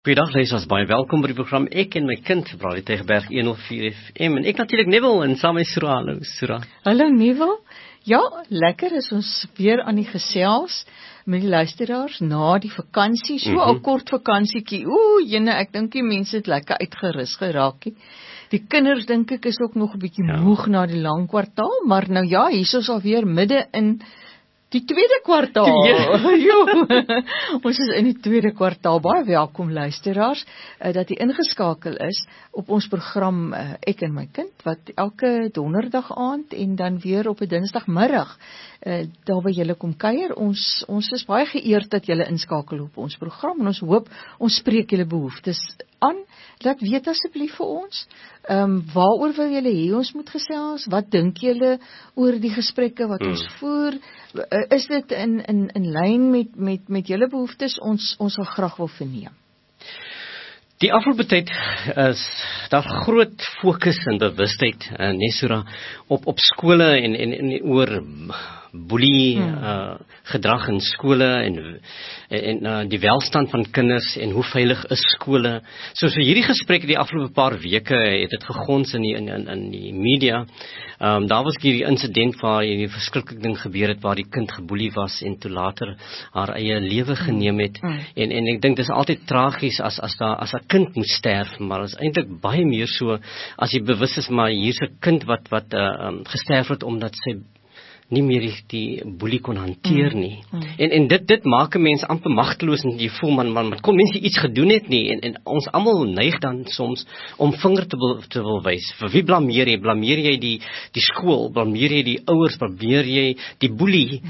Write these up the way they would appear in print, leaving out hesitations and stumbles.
Goeiedag luisteraars, baie welkom by die program Ek en my kind, Braai Tegenberg 104 FM en ek natuurlik Neville en saam met Sura. Hallo Sura. Hallo Neville. Ja, lekker is ons weer aan die gesels met die luisteraars na die vakansie, so 'n kort vakansietjie. Jene, ek dink die mense het lekker uitgerus geraak. Die kinders dink ek is ook nog 'n bietjie moeg na die lang kwartaal, maar nou ja, hier is ons alweer midde in die tweede kwartaal. Ons is in die tweede kwartaal. Baie welkom luisteraars dat u ingeskakel is op ons program Ek en my kind, wat elke donderdag aand en dan weer op 'n dinsdagmiddag daar by julle kom kuier. Ons is baie geëerd dat julle inskakel op ons program en ons hoop ons spreek julle behoeftes aan. Laat weet asseblief vir ons, waaroor wil julle hê ons moet gesels? Wat dink julle oor die gesprekke wat ons voer? Is dit in lyn met julle behoeftes? Ons sal graag wil verneem. Die afgelope tyd is daar groot fokus en bewustheid, Nesura, op skole en oor boelie gedrag in skole en die welstand van kinders en hoe veilig is skole. So hierdie gesprek die afgelope paar weke het dit gegons in die media. Daar was hierdie insident waar die verskriklike ding gebeur het waar die kind geboelie was en toe later haar eie lewe geneem het. En ek dink dis altyd tragies as 'n kind moet sterf, maar is eintlik baie meer so as jy bewus is maar hier's 'n kind wat gesterf het omdat sy nie meer die boelie kon hanteer nie. En dit maak 'n mens amper magteloos en jy voel man kon mense iets gedoen het nie en ons almal neig dan soms om vinger te wil wys. Vir wie blameer jy? Blameer jy die skool? Blameer jy die ouers? Blameer jy die boelie?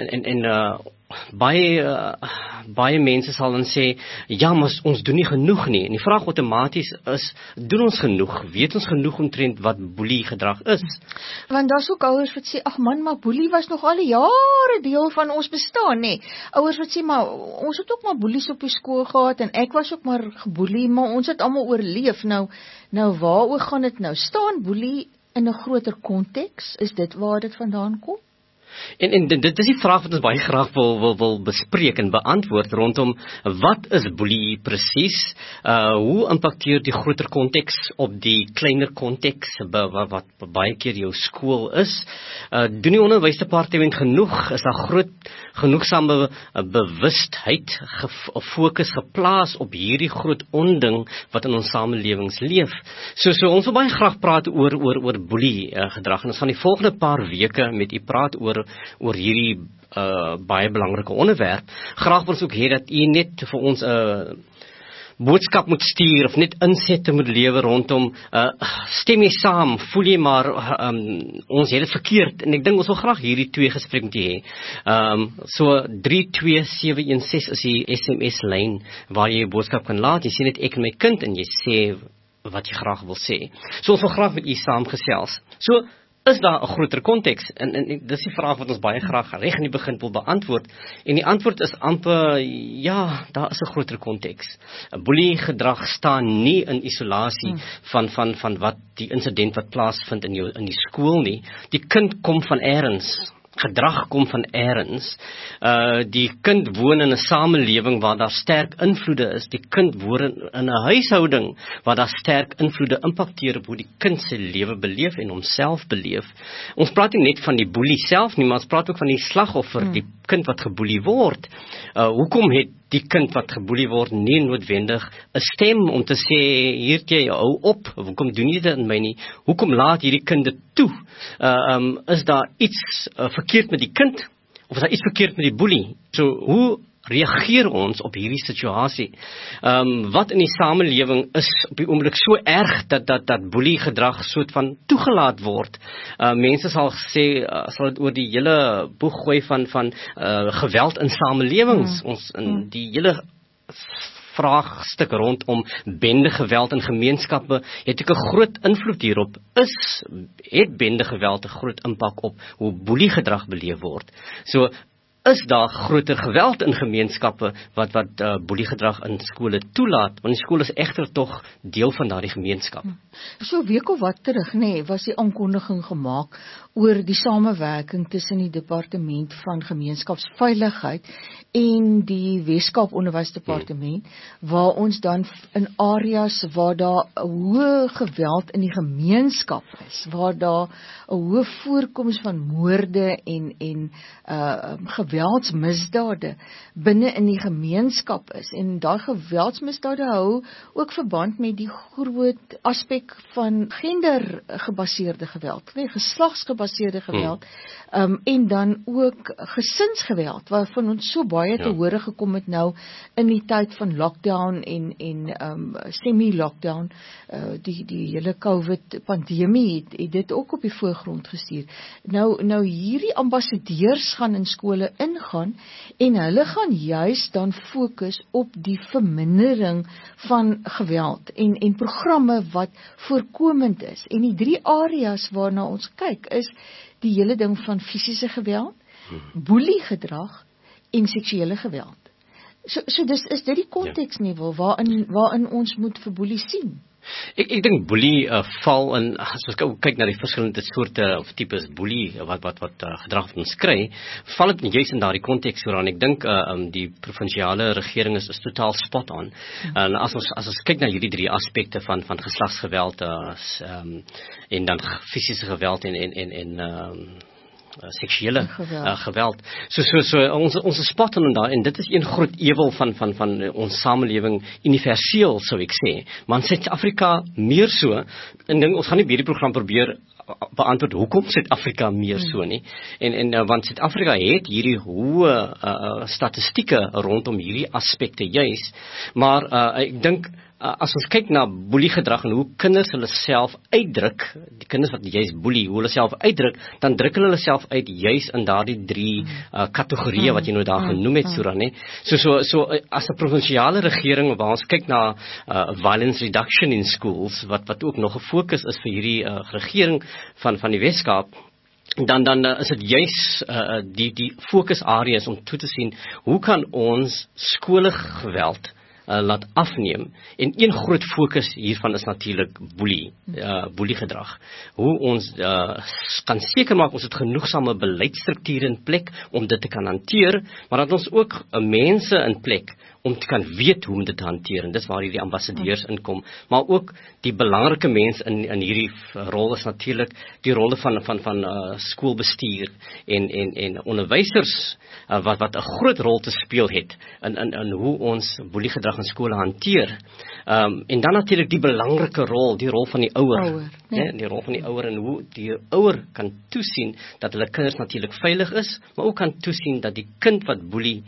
Baie mense sal dan sê, ja, maar ons doen nie genoeg nie. En die vraag outomaties is, doen ons genoeg? Weet ons genoeg omtrent wat boelie gedrag is? Want daar's ook ouers wat sê, ag man, maar boelie was nog al jare deel van ons bestaan, nê. Ouers wat sê, maar ons het ook maar boelies op die skool gehad en ek was ook maar geboelie, maar ons het almal oorleef. Nou waaroor gaan dit nou? Staan boelie in 'n groter konteks? Is dit waar dit vandaan kom? En dit is die vraag wat ons baie graag wil bespreek en beantwoord rondom wat is boelie presies? Hoe impakteer die groter konteks op die kleiner konteks wat baie keer jou skool is? Doen die onderwysdepartement genoeg? Is daar genoegsame bewustheid fokus geplaas op hierdie groot onding wat in ons samelewings leef? So ons wil baie graag praat oor boelie gedrag en ons gaan die volgende paar weke met u praat oor hierdie baie belangrike onderwerp. Graag wil ons ook hê dat u net vir ons 'n boodskap moet stuur of net insette moet lewer rondom stem jy saam, voel jy maar ons het dit verkeerd en ek dink ons wil graag hierdie twee gesprek met jy hê. So 32716 is die SMS lyn waar jy 'n boodskap kan laat. Jy sê net ek en my kind en jy sê wat jy graag wil sê. So ons wil graag met u saamgesels. So is daar 'n groter konteks? En dis die vraag wat ons baie graag reg in die begin wil beantwoord. En die antwoord is amper, ja, daar is 'n groter konteks. 'n Boelie gedrag staan nie in isolasie van wat die insident wat plaasvind in die skool nie. Die kind kom van elders. Gedrag kom van elders. Die kind woon in 'n samelewing waar daar sterk invloede is. Die kind woon in 'n huishouding waar daar sterk invloede impakteer op hoe die kind sy lewe beleef en homself beleef. Ons praat nie net van die boelie self nie, maar ons praat ook van die slagoffer, die kind wat geboelie word. Hoekom het die kind wat geboelie word nie noodwendig 'n stem om te sê, hier jy hou op, hoekom doen jy dit in my nie? Hoekom laat hierdie kind dit toe? Is daar iets verkeerd met die kind? Of is daar iets verkeerd met die boelie? So, hoe reageer ons op hierdie situasie? Wat in die samelewing is op die oomblik so erg dat boelie gedrag soort van toegelaat word? Mense sal sê, sal dit oor die hele boeg gooi van geweld in samelewings. Ons in die hele vraagstuk rondom bendegeweld in gemeenskappe het ook 'n groot invloed hierop. Het bendegeweld 'n groot impak op hoe boeliegedrag beleef word? So is daar groter geweld in gemeenskappe wat boeliegedrag in skole toelaat, want die skool is egter tog deel van daardie gemeenskap. So 'n week of wat terug, was die aankondiging gemaak oor die samewerking tussen die departement van gemeenskapsveiligheid en die Weskaap Onderwysdepartement, waar ons dan in areas waar daar 'n hoë geweld in die gemeenskap is, waar daar 'n hoë voorkoms van moorde en geweldsmisdade binne in die gemeenskap is, en daai geweldsmisdade hou ook verband met die groot aspek van gendergebaseerde geweld, geslagsgebaseerde geweld, en dan ook gesinsgeweld, waarvan ons so baie te hore gekom het nou in die tyd van lockdown en semi-lockdown, die hele COVID-pandemie het dit ook op die voorgrond gestuur. Nou hierdie ambassadeurs gaan in skole ingaan, en hulle gaan juis dan fokus op die vermindering van geweld, en programme wat voorkomend is. En die 3 areas waarna ons kyk, is die hele ding van fisiese geweld, boeliegedrag en seksuele geweld. So is dit die konteksniveau waarin ons moet vir boelie sien. Ek dink boelie val in, as ons kyk na die verskillende soorte of tipes boelie wat gedrag van ons kry, val dit juist in daardie konteks aan. Ek dink die provinsiale regering is totaal spot on. En as ons kyk na hierdie 3 aspekte van geslagsgeweld en dan fisiese geweld en seksuele geweld. Ons is spot on daar, en dit is een groot ewel van ons samelewing, universeel sou ek sê, maar in Suid-Afrika meer so, en ons gaan nie hierdie program probeer beantwoord hoekom Suid-Afrika meer so nie, en want Suid-Afrika het hierdie hoë statistieke rondom hierdie aspekte juis, maar ek dink as ons kyk na boeliegedrag en hoe kinders hulle self uitdruk, die kinders wat juist boelie, hoe hulle self uitdruk, dan druk hulle self uit juist in daardie 3 kategorieë wat jy nou daar genoem het, Surah, nee. So as 'n provinsiale regering waar ons kyk na violence reduction in schools, wat ook nog 'n fokus is vir hierdie regering van die Weskaap, dan is dit juis die fokusareas om toe te sien, hoe kan ons skoolgeweld laat afneem, en een groot fokus hiervan is natuurlik boeliegedrag. Hoe ons kan seker maak ons het genoegsame beleidsstrukture in plek om dit te kan hanteer, maar dat ons ook mense in plek om te kan weet hoe om dit te hanteer, en dis waar hierdie ambassadeurs inkom, maar ook die belangrike mense in hierdie rol is natuurlik die rolle van skoolbestuur en onderwysers wat 'n groot rol te speel het in hoe ons boeliegedrag in skole hanteer. En dan natuurlik die belangrike rol, die rol van die ouer, die rol van die ouer, en hoe die ouer kan toesien dat hulle kinders natuurlik veilig is, maar ook kan toesien dat die kind wat boelie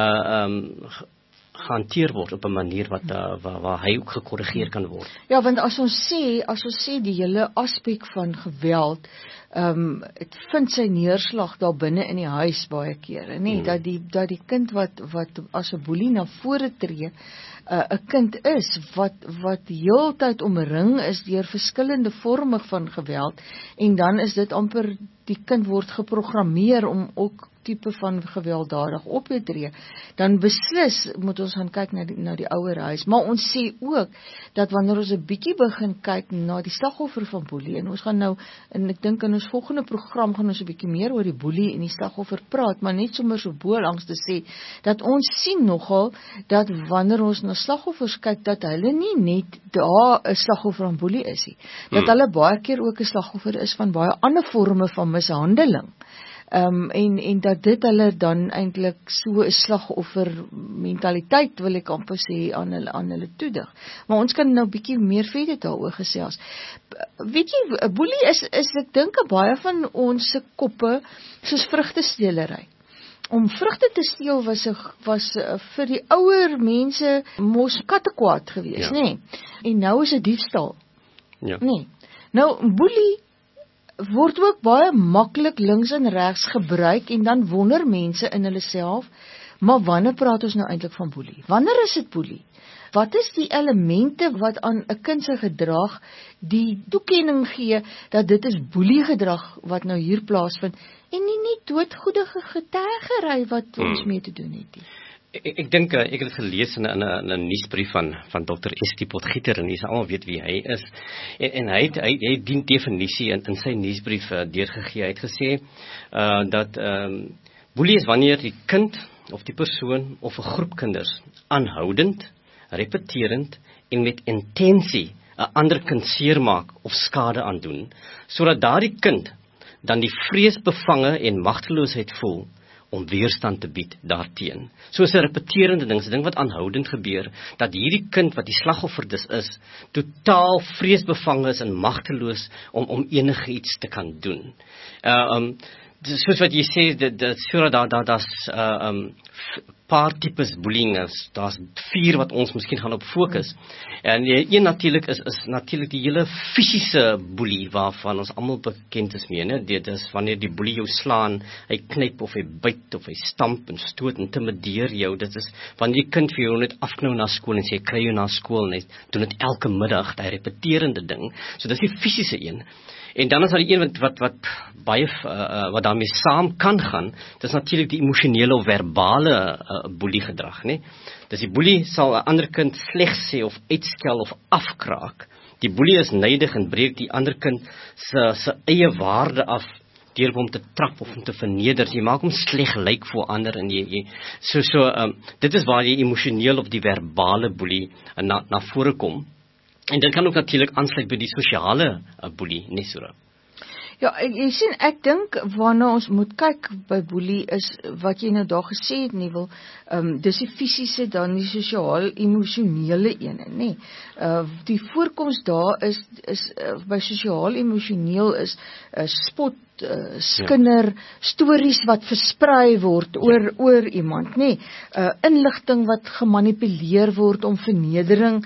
gehanteer word op 'n manier waar hy ook gekorrigeer kan word. Ja, want as ons sê die hele aspek van geweld, het vind sy neerslag daar binne in die huis baie kere, nee, dat die kind wat as 'n boelie na vore tree, 'n kind is wat heeltyd omring is deur verskillende vorme van geweld, en dan is dit amper die kind word geprogrammeer om ook tipe van gewelddadig op te tree, dan beslis moet ons gaan kyk na die ouerhuis. Maar ons sê ook dat wanneer ons 'n bietjie begin kyk na die slagoffer van boelie, en ons gaan nou, en ek dink in ons volgende program gaan ons 'n bietjie meer oor die boelie en die slagoffer praat, maar net sommer so bo langs te sê dat ons sien nogal dat wanneer ons na slagoffers kyk, dat hulle nie net daar 'n slagoffer van boelie is nie, dat hulle baie keer ook 'n slagoffer is van baie ander forme van mishandeling. En dat dit hulle dan eintlik so 'n slagoffer mentaliteit, wil ek amper sê, aan hulle toedig. Maar ons kan nou bietjie meer verder daaroor gesels. Weet jy, boelie is ek dink baie van ons se koppe soos vrugtesteelery. Om vrugte te steel was vir die ouer mense mos kattekwaad geweest, nê? En nou is dit diefstal. Ja. Nee. Nou boelie word ook baie maklik links en regs gebruik, en dan wonder mense in hulle self, maar wanneer praat ons nou eintlik van boelie? Wanneer is dit boelie? Wat is die elemente wat aan 'n kind se gedrag die toekenning gee dat dit is boeliegedrag wat nou hier plaasvind en nie doodgoedige getuigery wat ons mee te doen het nie. Ek dink ek het gelees in 'n nuusbrief van Dr. Estie Potgieter en jy almal weet wie hy is. En hy het die definisie in sy nuusbrief deurgegee. Hy het gesê dat boelie is wanneer die kind of die persoon of 'n groep kinders aanhoudend, repeterend en met intensie 'n ander kind seermaak of skade aandoen, sodat daardie kind dan die vreesbevange en magteloosheid voel om weerstand te bied daarteen. Soos 'n repeterende ding, 'n ding wat aanhoudend gebeur, dat hierdie kind wat die slagoffer is, totaal vreesbevange is en magteloos om enige iets te kan doen. Soos wat jy sê, daar's paar tipes bullying is. Daar's 4 wat ons miskien gaan op fokus. En een natuurlik is natuurlik die hele fisiese boelie waarvan ons almal bekend is mee, né? Dit is wanneer die boelie jou slaan, hy knyp of hy byt of hy stamp en stoot en intimideer jou. Dit is wanneer die kind vir jou net afknou na skool en sê kry jou na skool en hy doen dit elke middag, daai repeterende ding. So dis die fisiese een. En dan is daar die een wat baie wat daarmee saam kan gaan, dis natuurlik die emosionele of verbale boeliegedrag, né? Dis die boelie sal 'n ander kind sleg sê of uitskel of afkraak. Die boelie is nydig en breek die ander kind se eie waarde af deur hom te trap of hom te verneder. Jy maak hom sleg lyk vir ander en dit is waar die emosioneel of die verbale boelie na vore kom. En dit kan ook natuurlik aansluit by die sosiale boelie, nie so. Ja, jy sien, ek dink waarna ons moet kyk by boelie is wat jy nou daar gesê het, Neville, dis die fisiese, dan die sosiaal-emosionele ene, nee. Die voorkoms daar is by sosiaal-emosioneel is spot, skinder, stories wat versprei word oor iemand, nee. Inligting wat gemanipuleer word om vernedering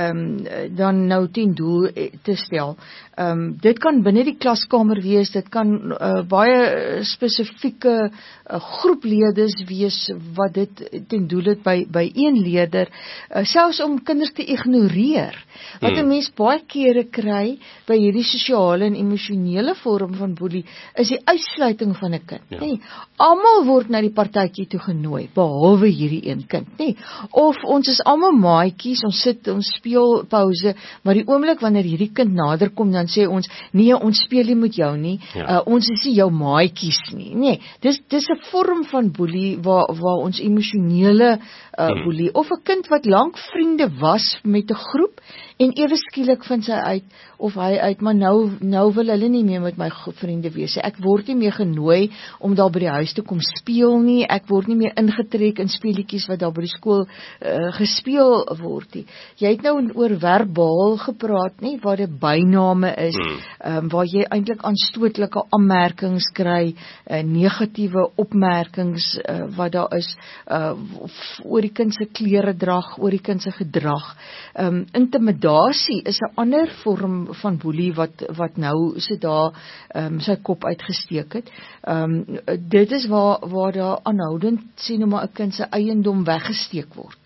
dan nou ten doel te stel. Dit kan binne die klaskamer wees, dit kan baie spesifieke groepleerders wees wat dit ten doel het by een leerder, selfs om kinders te ignoreer. Wat 'n mens baie kere kry by hierdie sosiale en emosionele vorm van boelie, is die uitsluiting van 'n kind. Ja. Nee, almal word na die partytjie toe genooi, behalwe hierdie een kind, nee. Of ons is almal maatjies, ons sit, ons speel pause, maar die oomblik wanneer hierdie kind nader kom, dan sê ons, nee, ons speel nie met jou nie, ons is nie jou maatjies nie. Nee, dis 'n vorm van boelie waar ons emosionele boelie, of 'n kind wat lank vriende was met 'n groep, en ewe skielik vind sy uit, of hy uit, maar nou wil hulle nie meer met my vriende wees. Ek word nie meer genooi om daar by die huis te kom speel nie, ek word nie meer ingetrek in speletjies wat daar by die skool gespeel word nie. Jy het nou oor verbaal gepraat, nie, waar dit byname is, waar jy eintlik aanstootlike aanmerkings kry, negatiewe opmerkings wat daar is, oor die kind se kleredrag, oor die kind se gedrag. Intimidasie is 'n ander vorm van boelie wat nou so daar sy kop uitgesteek het. Dit is waar daar aanhoudend sien nou maar 'n kind se eiendom weggesteek word.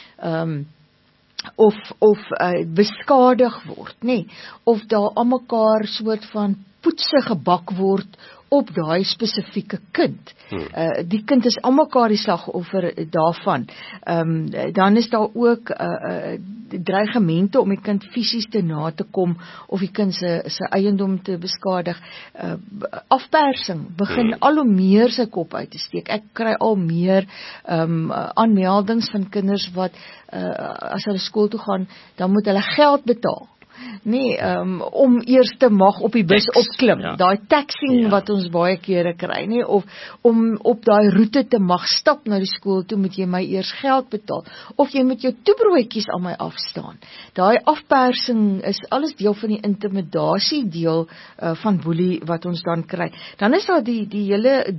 Of beskadig word, nee, of daar aan mekaar soort van poetse gebak word op daai spesifieke kind. Die kind is almekaar die slagoffer daarvan. Dan is daar ook dreigemente om die kind fisies te na te kom of die kind se eiendom te beskadig. Afpersing begin al hoe meer sy kop uit te steek. Ek kry al meer aanmeldings van kinders wat as hulle skool toe gaan, dan moet hulle geld betaal. Nee, om eers te mag op die bus opklim, daai taxing wat ons baie kere kry, nee, of om op daai roete te mag stap na die skool toe, moet jy my eers geld betaal, of jy moet jou toebroodjies aan my afstaan. Daai afpersing is alles deel van die intimidasie deel van boelie wat ons dan kry. Dan is daar die hele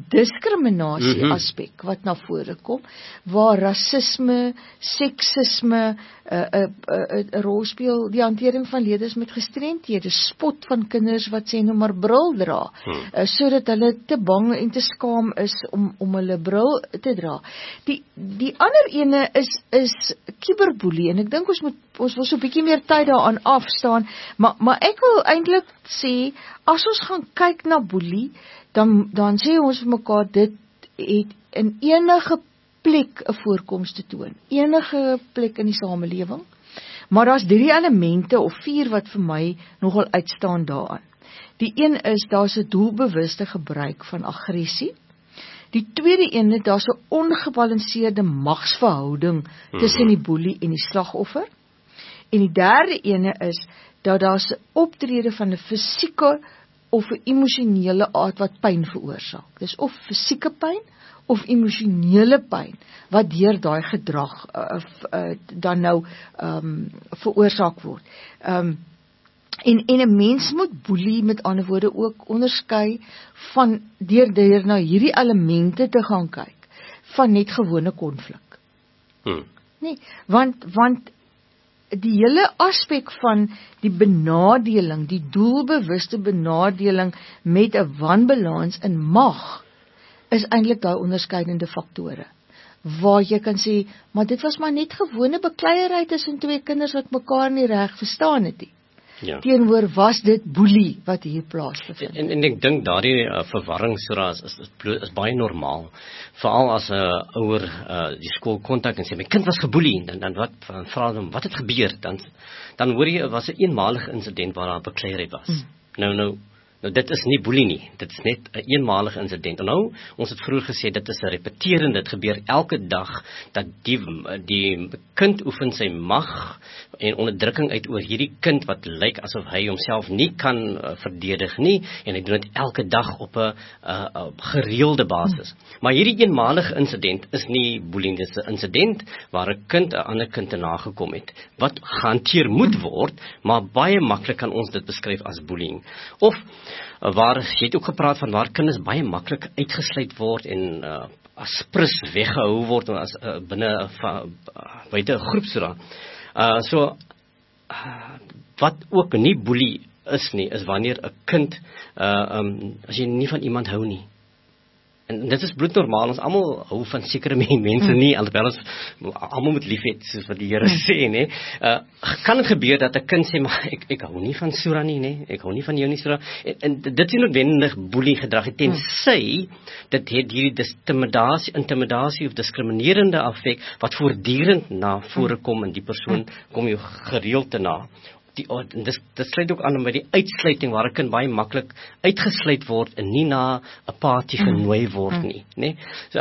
diskriminasie aspek wat na vore kom, waar rasisme, seksisme, 'n rol speel die hantering van leerders met gestremthede, spot van kinders wat sê nou maar bril dra, sodat hulle te bang en te skaam is om hulle bril te dra. Die ander ene is cyberboelie, en ek dink ons wil so 'n bietjie meer tyd daaraan afstaan, maar ek wil eintlik sê, as ons gaan kyk na boelie, dan sê ons vir mekaar, dit het in enige plek 'n voorkoms te toon, enige plek in die samelewing, maar daar's 3 elemente of 4 wat vir my nogal uitstaan daaraan. Die een is, daar's 'n doelbewuste gebruik van aggressie. Die tweede ene, daar's 'n ongebalanseerde magsverhouding tussen die boelie en die slagoffer. En die derde ene is, dat daar's 'n optrede van 'n fisieke of 'n emosionele aard wat pyn veroorsaak. Dis of fisieke pyn of emosionele pyn wat deur daai gedrag dan nou veroorsaak word. En 'n mens moet boelie met ander woorde ook onderskei van deur na hierdie elemente te gaan kyk van net gewone konflik. Nee, want die hele aspek van die benadeling, die doelbewuste benadeling met 'n wanbalans in mag, is eintlik daai onderskeidende faktore. Waar jy kan sê, maar dit was maar net gewone bekleierery tussen 2 kinders wat mekaar nie reg verstaan het nie. Ja. Teenoor was dit boelie wat hier plaasvind. En ek dink daardie verwarring is baie normaal. Veral as 'n ouer die skool kontak en sê my kind was geboelie, dan vra hulle wat het gebeur? Dan hoor jy was 'n eenmalige insident waar daar bekleierery was. Nou dit is nie boelie nie, dit is net 'n eenmalige insident. En nou, ons het vroeër gesê, dit is 'n repeterende, dit gebeur elke dag, dat die kind oefen sy mag en onderdrukking uit oor hierdie kind wat lyk asof hy homself nie kan verdedig nie, en hy doen dit elke dag op 'n gereelde basis. Maar hierdie eenmalige insident is nie boelie, dit is 'n insident waar 'n kind 'n ander kind te nagekom het, wat gehanteer moet word, maar baie maklik kan ons dit beskryf as bullying. Of waar jy het ook gepraat van waar kinders baie maklik uitgesluit word en as prins weggehou word as binne buite 'n groep so. Wat ook nie boelie is nie, is wanneer 'n kind as jy nie van iemand hou nie. En dit is bloednormaal, ons almal hou van sekere mense nie, alhoewel ons almal moet lief hê, soos wat die Here sê, nee. Kan dit gebeur dat 'n kind sê, maar ek hou nie van Sura nie, nee, ek hou nie van jou nie, Sura. En dit is noodwendig boelie gedrag, tensy dit het hierdie intimidasie of diskriminerende effek wat voortdurend na vore kom en die persoon kom jou gereeld te na. Dit sluit ook aan by die uitsluiting waar 'n kind baie maklik uitgesluit word en nie na 'n party genooi word nie, né?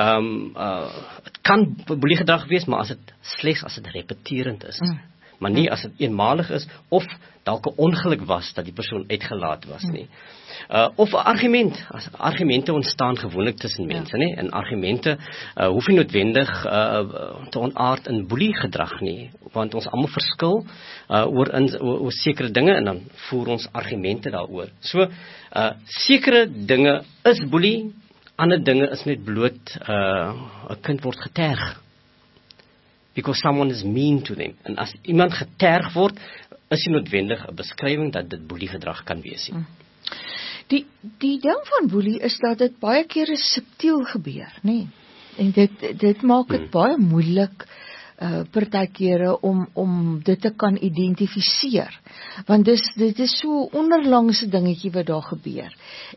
Dit kan boelie gedrag wees, maar slegs as dit repeterend is. Maar nie as dit eenmalig is of dalk 'n ongeluk was dat die persoon uitgelaat was nie. Of 'n argument. Argumente ontstaan gewoonlik tussen mense, né? En argumente hoef nie noodwendig te ontaard in boelie gedrag nie, want ons almal verskil oor sekere dinge en dan voer ons argumente daaroor. So sekere dinge is boelie, ander dinge is net bloot 'n kind word geterg because someone is mean to them. En as iemand geterg word, is dit noodwendig 'n beskrywing dat dit boelie gedrag kan wees. Die ding van boelie is dat dit baie kere subtiel gebeur, nê? En dit maak dit baie moeilik partykeere om dit te kan identifiseer. Want dit is so onderlangse dingetjie wat daar gebeur.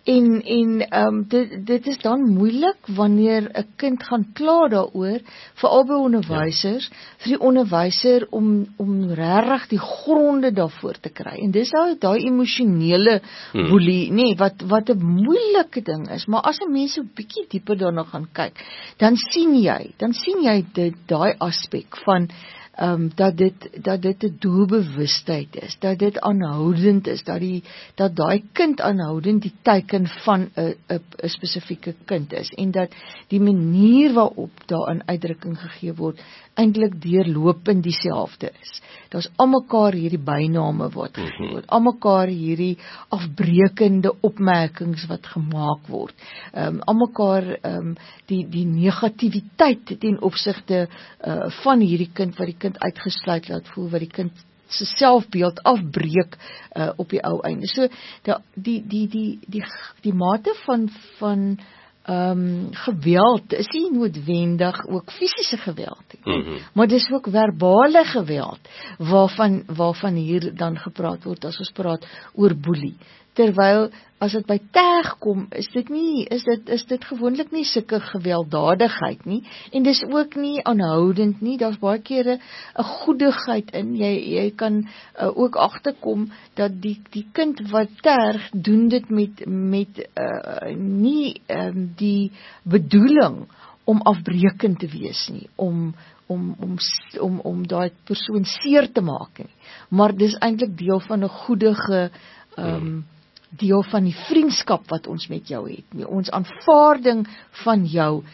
En dit is dan moeilik wanneer 'n kind gaan kla daaroor, veral by onderwysers, vir die onderwyser om regtig die gronde daarvoor te kry. En dis daai emosionele boelie, nee, wat 'n moeilike ding is. Maar as 'n mens so 'n bietjie dieper daarna gaan kyk, dan sien jy daai aspek van dat dit 'n doelbewustheid is, dat dit aanhoudend is, dat daai kind aanhoudend die teiken van 'n spesifieke kind is, en dat die manier waarop daarin uitdrukking gegee word eintlik deurlopend dieselfde is. Daar's almekaar hierdie byname wat gegee word, almekaar hierdie afbreekende opmerkings wat gemaak word, almekaar die negativiteit ten opsigte van hierdie kind wat die kind uitgesluit laat voel, wat die kind se selfbeeld afbreek op die ou einde. So die mate van geweld is nie noodwendig ook fisiese geweld nie, maar dis ook verbale geweld waarvan hier dan gepraat word as ons praat oor boelie. Terwyl as dit by terg kom, is dit gewoonlik nie sulke gewelddadigheid nie, en dis ook nie aanhoudend nie. Daar's baie kere 'n goedigheid in. Jy kan ook agterkom dat die kind wat terg, doen dit met nie die bedoeling om afbreekend te wees nie, om daai persoon seer te maak nie, maar dis eintlik deel van 'n goedige deel van die vriendskap wat ons met jou het. Ons aanvaarding van jou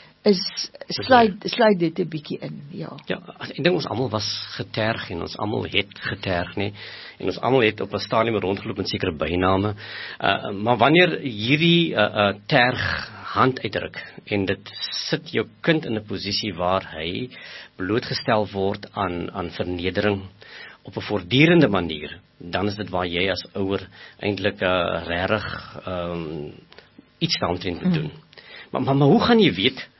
sluit dit 'n bietjie in. Ja, ek dink ons almal was geterg en ons almal het geterg, nê? En ons almal het op 'n stadium rondgeloop met sekere byname. Maar wanneer hierdie terg hand uitdruk en dit sit jou kind in 'n posisie waar hy blootgestel word aan vernedering op 'n voortdurende manier, dan is dit waar jy as ouer eintlik regtig iets daaromtrent moet doen. Maar hoe gaan jy weet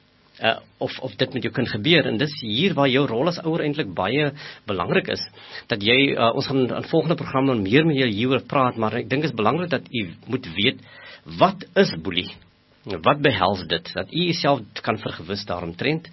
of dit met jou kind gebeur? En dis hier waar jou rol as ouer eintlik baie belangrik is. Dat jy ons gaan in volgende programme meer met julle hieroor praat, maar ek dink dit is belangrik dat u moet weet, wat is boelie? Wat behels dit? Dat u jouself kan vergewis daaromtrent.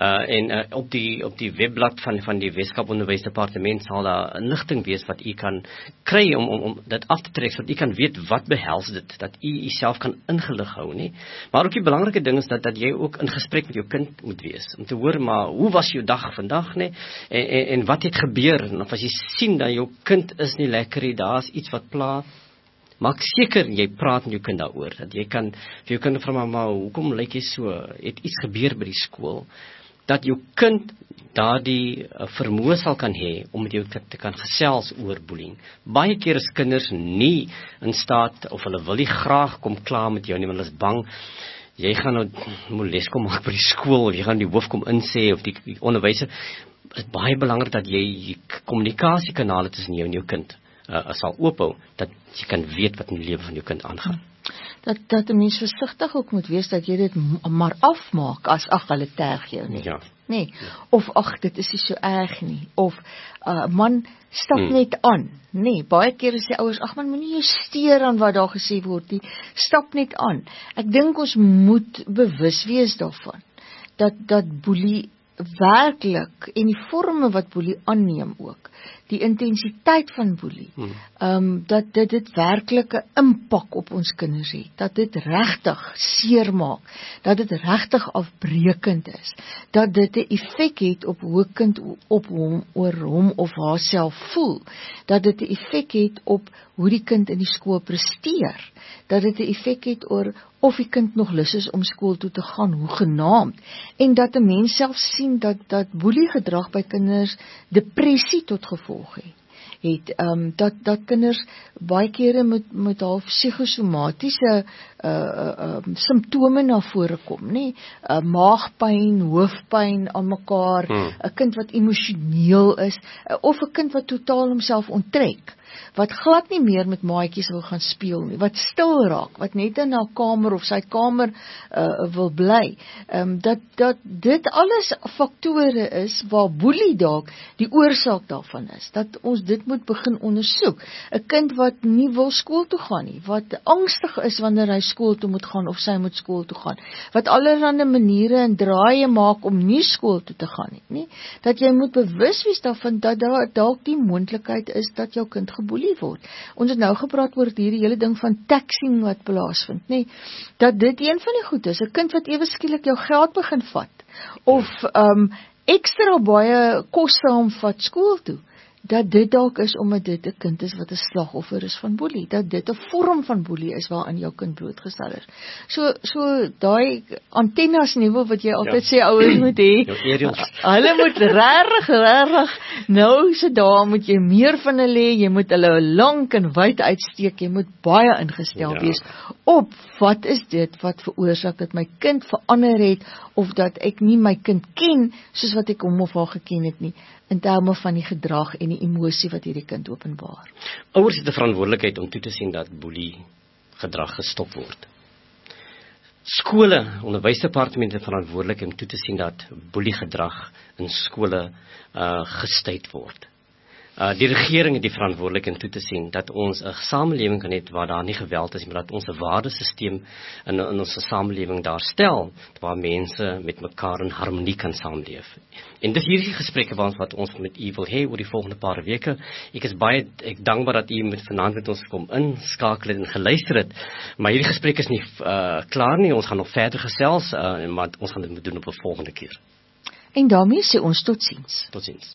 En op die webblad van die Weskaap Onderwysdepartement sal daar inligting wees wat u kan kry om dit af te trek, sodat u kan weet wat behels dit, dat u jouself kan ingelig hou, nie? Maar ook die belangrike ding is dat jy ook in gesprek met jou kind moet wees, om te hoor, maar hoe was jou dag vandag, nie? En wat het gebeur? En of as jy sien dat jou kind is nie lekker nie, daar is iets wat pla, maak seker jy praat met jou kind daaroor, dat jy kan vir jou kind vra, maar hoekom lyk jy so, het iets gebeur by die skool, dat jou kind daardie vermoë sal kan hê om met jou te kan gesels oor bullying. Baie keer is kinders nie in staat, of hulle wil nie graag kom klaar met jou nie, want hulle is bang, jy gaan nou moles kom maak by die skool, of jy gaan die hoof kom insê, of die onderwyser. Dit is baie belangrik dat jy kommunikasiekanale tussen jou en jou kind sal oophou, dat jy kan weet wat in die lewe van jou kind aangaan. Dat 'n mens versigtig ook moet wees dat jy dit maar afmaak as hulle terg jou nie. Ja. Nee. Of dit is nie so erg nie. Of man, stap net aan. Nee, baie keer sê ouers, man, moenie jou steur aan wat daar gesê word nie. Stap net aan. Ek dink ons moet bewus wees daarvan dat boelie werklik, en die vorme wat boelie aanneem ook, die intensiteit van boelie, dat dit werklik 'n impak op ons kinders het, dat dit regtig seer maak, dat dit regtig afbreekend is, dat dit 'n effek het op hoe kind oor hom of haarself voel, dat dit 'n effek het op hoe die kind in die skool presteer, dat dit 'n effek het oor of die kind nog lus is om skool toe te gaan, hoegenaamd, en dat 'n mens self sien dat boelie gedrag by kinders depressie tot gevolg het, dat kinders baie kere met half psigosomatiese simptome na vore kom, nie? Maagpyn, hoofpyn aan mekaar, 'n kind wat emosioneel is, of 'n kind wat totaal homself onttrek, wat glad nie meer met maatjies wil gaan speel nie, wat stil raak, wat net in haar kamer of sy kamer wil bly, dat dit alles faktore is waar boelie dalk die oorsaak daarvan is, dat ons dit moet begin ondersoek. 'n Kind wat nie wil skool toe gaan nie, wat angstig is wanneer hy skool toe moet gaan of sy moet skool toe gaan, wat allerlei maniere en draaie maak om nie skool toe te gaan nie, dat jy moet bewus wees daarvan dat daar dalk die moontlikheid is dat jou kind geboelie word. Ons het nou gepraat oor hierdie hele ding van taxing wat plaasvind, dat dit een van die goed is, 'n kind wat ewe skielik jou geld begin vat, of ekstra baie kos vir hom vat skool toe, dat dit dalk is omdat dit 'n kind is wat 'n slagoffer is van boelie, dat dit 'n vorm van boelie is waaraan jou kind blootgestel is. So daai antennes nuwe wat jy altyd sê ouers moet hê, hulle moet regtig nou se dae moet jy meer van hulle hê, jy moet hulle lank en wyd uitsteek, jy moet baie ingestel wees op wat is dit wat veroorsaak dat my kind verander het, of dat ek nie my kind ken soos wat ek hom of haar geken het nie. in terme van die gedrag en die emosie wat hierdie kind openbaar. Ouers het 'n verantwoordelikheid om toe te sien dat boelie gedrag gestop word. Skole, onderwysdepartemente verantwoordelik om toe te sien dat boelie gedrag in skole gestuit word. Die regering het die verantwoordelikheid om toe te sien dat ons 'n samelewing kan hê waar daar nie geweld is, maar dat ons 'n waardesisteem in ons samelewing daar stel waar mense met mekaar in harmonie kan saamleef. En dis hierdie gesprekke wat ons met u wil hê oor die volgende paar weke. Ek dankbaar dat u vanaand met ons kom inskakel en geluister het. Maar hierdie gesprek is nie klaar nie. Ons gaan nog verder gesels, maar ons gaan dit moet doen op 'n volgende keer. En daarmee sê ons totsiens. Totsiens.